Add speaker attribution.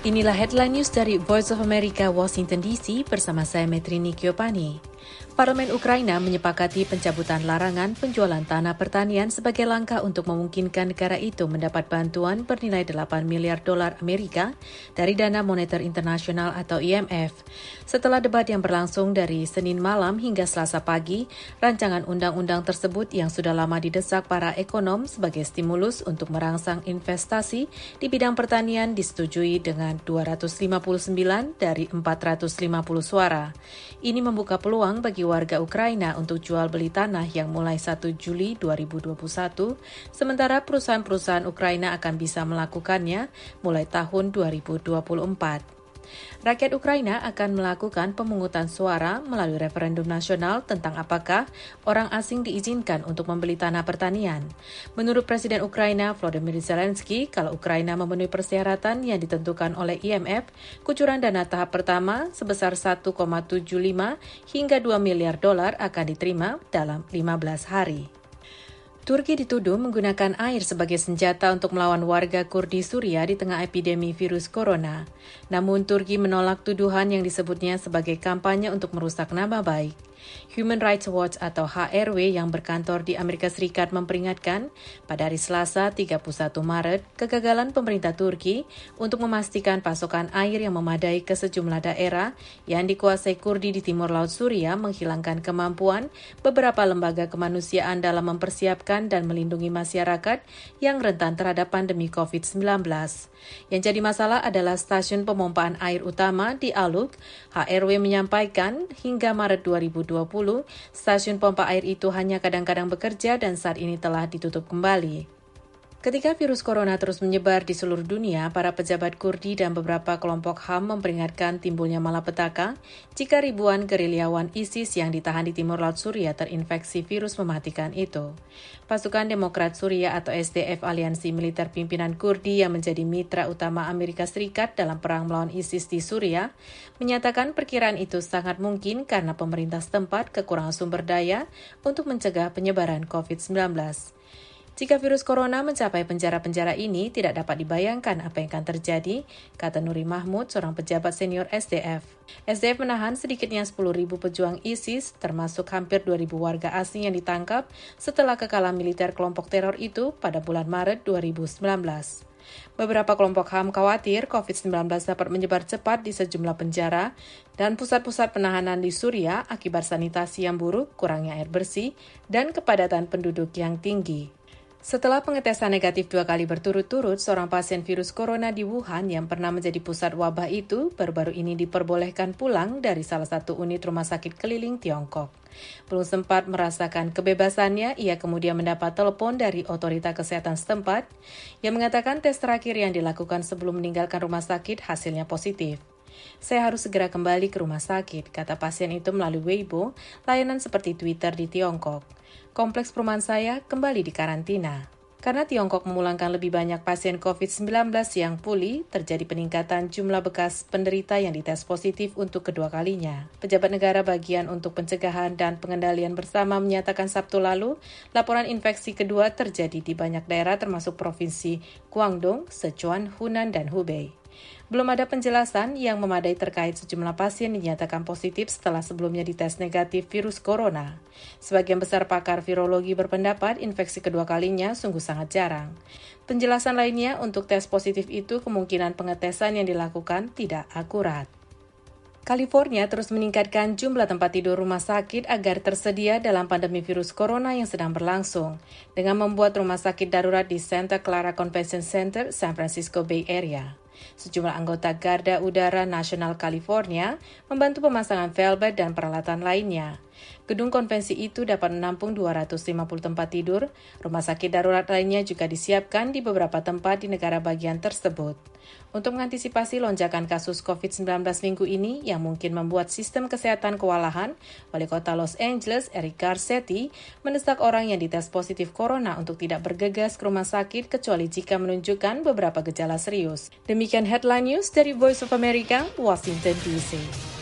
Speaker 1: Inilah headline news dari Voice of America, Washington DC bersama saya Metrini Kiopani. Parlemen Ukraina menyepakati pencabutan larangan penjualan tanah pertanian sebagai langkah untuk memungkinkan negara itu mendapat bantuan bernilai 8 miliar dolar Amerika dari Dana Moneter Internasional atau IMF. Setelah debat yang berlangsung dari Senin malam hingga Selasa pagi, rancangan undang-undang tersebut yang sudah lama didesak para ekonom sebagai stimulus untuk merangsang investasi di bidang pertanian disetujui dengan 259 dari 450 suara. Ini membuka peluang bagi warga Ukraina untuk jual beli tanah yang mulai 1 Juli 2021, sementara perusahaan-perusahaan Ukraina akan bisa melakukannya mulai tahun 2024. Rakyat Ukraina akan melakukan pemungutan suara melalui referendum nasional tentang apakah orang asing diizinkan untuk membeli tanah pertanian. Menurut Presiden Ukraina Volodymyr Zelensky, kalau Ukraina memenuhi persyaratan yang ditentukan oleh IMF, kucuran dana tahap pertama sebesar 1,75 hingga 2 miliar dolar akan diterima dalam 15 hari. Turki dituduh menggunakan air sebagai senjata untuk melawan warga Kurdi Suriah di tengah epidemi virus corona. Namun Turki menolak tuduhan yang disebutnya sebagai kampanye untuk merusak nama baik. Human Rights Watch atau HRW yang berkantor di Amerika Serikat memperingatkan pada hari Selasa 31 Maret kegagalan pemerintah Turki untuk memastikan pasokan air yang memadai ke sejumlah daerah yang dikuasai Kurdi di timur laut Suriah menghilangkan kemampuan beberapa lembaga kemanusiaan dalam mempersiapkan dan melindungi masyarakat yang rentan terhadap pandemi COVID-19. Yang jadi masalah adalah stasiun pemompaan air utama di Aluk. HRW menyampaikan hingga Maret 2020, stasiun pompa air itu hanya kadang-kadang bekerja dan saat ini telah ditutup kembali. Ketika virus corona terus menyebar di seluruh dunia, para pejabat Kurdi dan beberapa kelompok HAM memperingatkan timbulnya malapetaka jika ribuan gerilyawan ISIS yang ditahan di timur laut Suriah terinfeksi virus mematikan itu. Pasukan Demokrat Suriah atau SDF, aliansi militer pimpinan Kurdi yang menjadi mitra utama Amerika Serikat dalam perang melawan ISIS di Suriah, menyatakan perkiraan itu sangat mungkin karena pemerintah setempat kekurangan sumber daya untuk mencegah penyebaran COVID-19. Jika virus corona mencapai penjara-penjara ini, tidak dapat dibayangkan apa yang akan terjadi, kata Nuri Mahmud, seorang pejabat senior SDF. SDF menahan sedikitnya 10.000 pejuang ISIS, termasuk hampir 2.000 warga asing yang ditangkap setelah kekalahan militer kelompok teror itu pada bulan Maret 2019. Beberapa kelompok HAM khawatir COVID-19 dapat menyebar cepat di sejumlah penjara dan pusat-pusat penahanan di Suriah akibat sanitasi yang buruk, kurangnya air bersih, dan kepadatan penduduk yang tinggi. Setelah pengetesan negatif 2 kali berturut-turut, seorang pasien virus corona di Wuhan yang pernah menjadi pusat wabah itu baru-baru ini diperbolehkan pulang dari salah satu unit rumah sakit keliling Tiongkok. Belum sempat merasakan kebebasannya, ia kemudian mendapat telepon dari otoritas kesehatan setempat yang mengatakan tes terakhir yang dilakukan sebelum meninggalkan rumah sakit hasilnya positif. Saya harus segera kembali ke rumah sakit, kata pasien itu melalui Weibo, layanan seperti Twitter di Tiongkok. Kompleks perumahan saya kembali dikarantina. Karena Tiongkok memulangkan lebih banyak pasien COVID-19 yang pulih, terjadi peningkatan jumlah bekas penderita yang dites positif untuk kedua kalinya. Pejabat negara bagian untuk pencegahan dan pengendalian bersama menyatakan Sabtu lalu, laporan infeksi kedua terjadi di banyak daerah termasuk Provinsi Guangdong, Sichuan, Hunan, dan Hubei. Belum ada penjelasan yang memadai terkait sejumlah pasien dinyatakan positif setelah sebelumnya dites negatif virus corona. Sebagian besar pakar virologi berpendapat infeksi kedua kalinya sungguh sangat jarang. Penjelasan lainnya untuk tes positif itu kemungkinan pengetesan yang dilakukan tidak akurat. California terus meningkatkan jumlah tempat tidur rumah sakit agar tersedia dalam pandemi virus corona yang sedang berlangsung, dengan membuat rumah sakit darurat di Santa Clara Convention Center, San Francisco Bay Area. Sejumlah anggota Garda Udara Nasional California membantu pemasangan velvet dan peralatan lainnya. Gedung konvensi itu dapat menampung 250 tempat tidur. Rumah sakit darurat lainnya juga disiapkan di beberapa tempat di negara bagian tersebut. Untuk mengantisipasi lonjakan kasus COVID-19 minggu ini yang mungkin membuat sistem kesehatan kewalahan, Wali Kota Los Angeles, Eric Garcetti, mendesak orang yang dites positif corona untuk tidak bergegas ke rumah sakit kecuali jika menunjukkan beberapa gejala serius. Demikian headline news dari Voice of America, Washington DC.